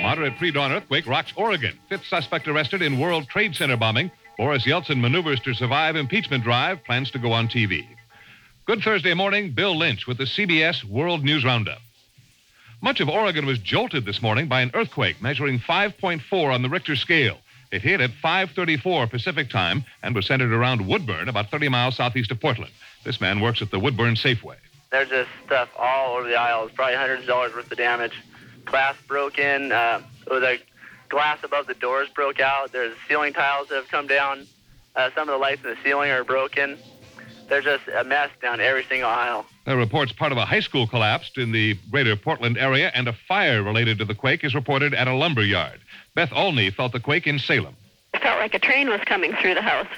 Moderate pre-dawn earthquake rocks Oregon. Fifth suspect arrested in World Trade Center bombing. Boris Yeltsin maneuvers to survive impeachment drive. Plans to go on TV. Good Thursday morning, Bill Lynch with the CBS World News Roundup. Much of Oregon was jolted this morning by an earthquake measuring 5.4 on the Richter scale. It hit at 5:34 Pacific time and was centered around Woodburn, about 30 miles southeast of Portland. This man works at the Woodburn Safeway. There's just stuff all over the aisles, probably hundreds of dollars worth of damage. Glass broke in. The glass above the doors broke out. There's ceiling tiles that have come down. Some of the lights in the ceiling are broken. There's just a mess down every single aisle. There are reports part of a high school collapsed in the greater Portland area, and a fire related to the quake is reported at a lumber yard. Beth Olney felt the quake in Salem. It felt like a train was coming through the house.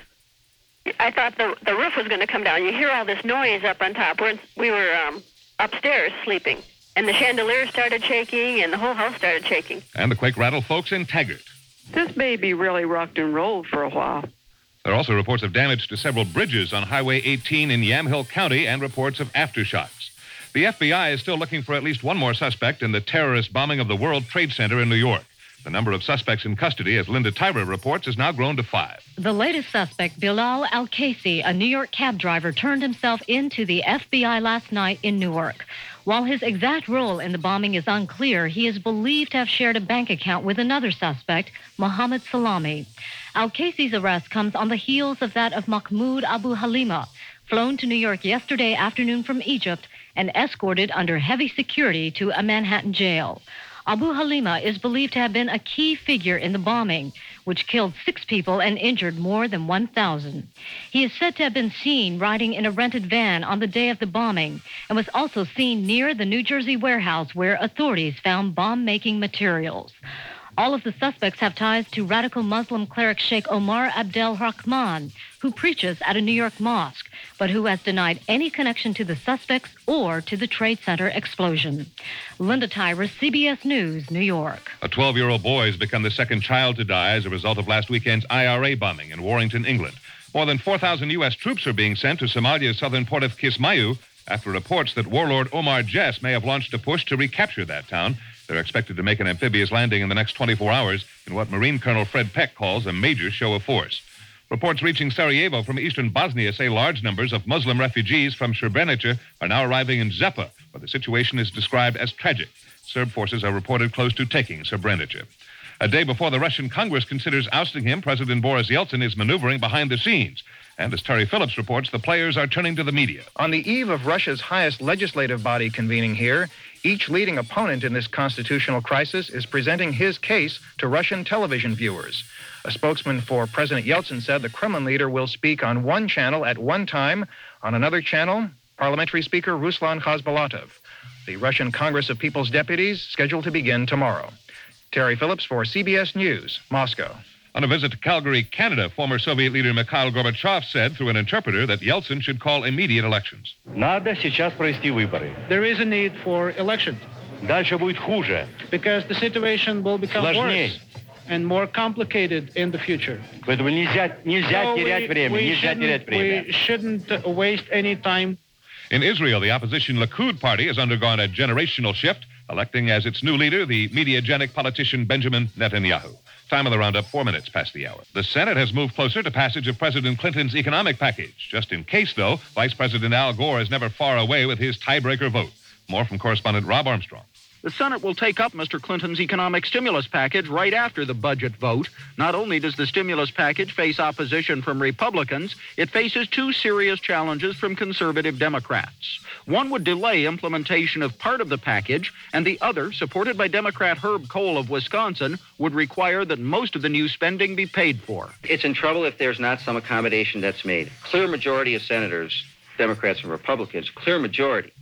I thought the roof was going to come down. You hear all this noise up on top. We were upstairs sleeping, and the chandelier started shaking, and the whole house started shaking. And the quake rattled folks in Taggart. This baby really rocked and rolled for a while. There are also reports of damage to several bridges on Highway 18 in Yamhill County and reports of aftershocks. The FBI is still looking for at least one more suspect in the terrorist bombing of the World Trade Center in New York. The number of suspects in custody, as Linda Tyra reports, has now grown to 5. The latest suspect, Bilal Al-Casey, a New York cab driver, turned himself into the FBI last night in Newark. While his exact role in the bombing is unclear, he is believed to have shared a bank account with another suspect, Mohammed Salami. Al-Casey's arrest comes on the heels of that of Mahmoud Abu Halima, flown to New York yesterday afternoon from Egypt and escorted under heavy security to a Manhattan jail. Abu Halima is believed to have been a key figure in the bombing, which killed 6 people and injured more than 1,000. He is said to have been seen riding in a rented van on the day of the bombing and was also seen near the New Jersey warehouse where authorities found bomb-making materials. All of the suspects have ties to radical Muslim cleric Sheikh Omar Abdel Rahman, who preaches at a New York mosque, but who has denied any connection to the suspects or to the Trade Center explosion. Linda Tyra, CBS News, New York. A 12-year-old boy has become the second child to die as a result of last weekend's IRA bombing in Warrington, England. More than 4,000 U.S. troops are being sent to Somalia's southern port of Kismayu after reports that warlord Omar Jess may have launched a push to recapture that town. They're expected to make an amphibious landing in the next 24 hours in what Marine Colonel Fred Peck calls a major show of force. Reports reaching Sarajevo from eastern Bosnia say large numbers of Muslim refugees from Srebrenica are now arriving in Zepa, where the situation is described as tragic. Serb forces are reported close to taking Srebrenica. A day before the Russian Congress considers ousting him, President Boris Yeltsin is maneuvering behind the scenes. And as Terry Phillips reports, the players are turning to the media. On the eve of Russia's highest legislative body convening here, each leading opponent in this constitutional crisis is presenting his case to Russian television viewers. A spokesman for President Yeltsin said the Kremlin leader will speak on one channel at one time. On another channel, Parliamentary Speaker Ruslan Khasbalatov. The Russian Congress of People's Deputies scheduled to begin tomorrow. Terry Phillips for CBS News, Moscow. On a visit to Calgary, Canada, former Soviet leader Mikhail Gorbachev said through an interpreter that Yeltsin should call immediate elections. Надо сейчас провести выборы. There is a need for elections. Дальше будет хуже. Because the situation will become worse and more complicated in the future. Поэтому нельзя терять время. Нельзя терять время. We shouldn't waste any time. In Israel, the opposition Likud party has undergone a generational shift, electing as its new leader the mediagenic politician Benjamin Netanyahu. Time of the roundup, 4 minutes past the hour. The Senate has moved closer to passage of President Clinton's economic package. Just in case, though, Vice President Al Gore is never far away with his tiebreaker vote. More from correspondent Rob Armstrong. The Senate will take up Mr. Clinton's economic stimulus package right after the budget vote. Not only does the stimulus package face opposition from Republicans, it faces 2 serious challenges from conservative Democrats. One would delay implementation of part of the package, and the other, supported by Democrat Herb Kohl of Wisconsin, would require that most of the new spending be paid for. It's in trouble if there's not some accommodation that's made. Clear majority of senators, Democrats and Republicans, clear majority,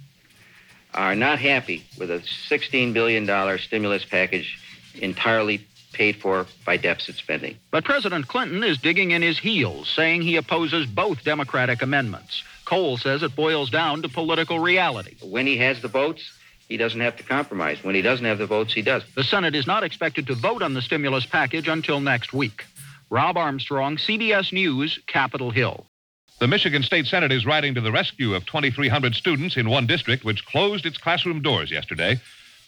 are not happy with a $16 billion stimulus package entirely paid for by deficit spending. But President Clinton is digging in his heels, saying he opposes both Democratic amendments. Kohl says it boils down to political reality. When he has the votes, he doesn't have to compromise. When he doesn't have the votes, he does. The Senate is not expected to vote on the stimulus package until next week. Rob Armstrong, CBS News, Capitol Hill. The Michigan State Senate is riding to the rescue of 2,300 students in one district which closed its classroom doors yesterday.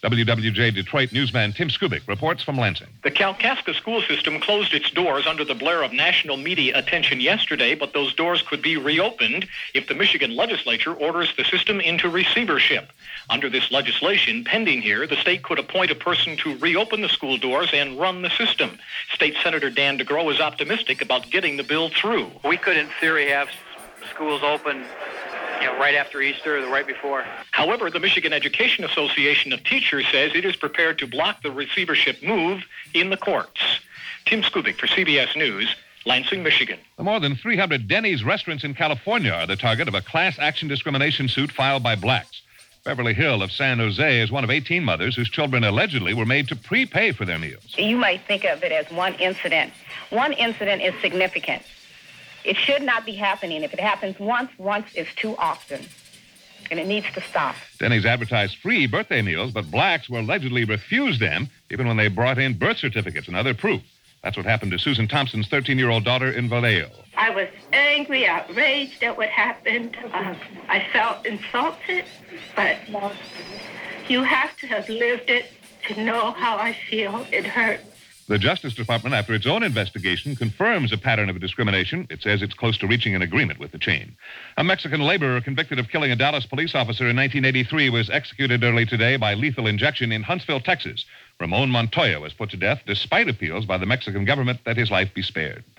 WWJ Detroit newsman Tim Skubic reports from Lansing. The Kalkaska school system closed its doors under the blare of national media attention yesterday, but those doors could be reopened if the Michigan legislature orders the system into receivership. Under this legislation pending here, the state could appoint a person to reopen the school doors and run the system. State Senator Dan DeGrow is optimistic about getting the bill through. We could, in theory, have schools open right after Easter or the right before. However, the Michigan Education Association of Teachers says it is prepared to block the receivership move in the courts. Tim Skubic for CBS News, Lansing, Michigan. The more than 300 Denny's restaurants in California are the target of a class action discrimination suit filed by blacks. Beverly Hill of San Jose is one of 18 mothers whose children allegedly were made to prepay for their meals. You might think of it as one incident. One incident is significant. It should not be happening. If it happens once is too often. And it needs to stop. Denny's advertised free birthday meals, but blacks were allegedly refused them even when they brought in birth certificates and other proof. That's what happened to Susan Thompson's 13-year-old daughter in Vallejo. I was angry, outraged at what happened. I felt insulted, but you have to have lived it to know how I feel. It hurts. The Justice Department, after its own investigation, confirms a pattern of discrimination. It says it's close to reaching an agreement with the chain. A Mexican laborer convicted of killing a Dallas police officer in 1983 was executed early today by lethal injection in Huntsville, Texas. Ramon Montoya was put to death despite appeals by the Mexican government that his life be spared.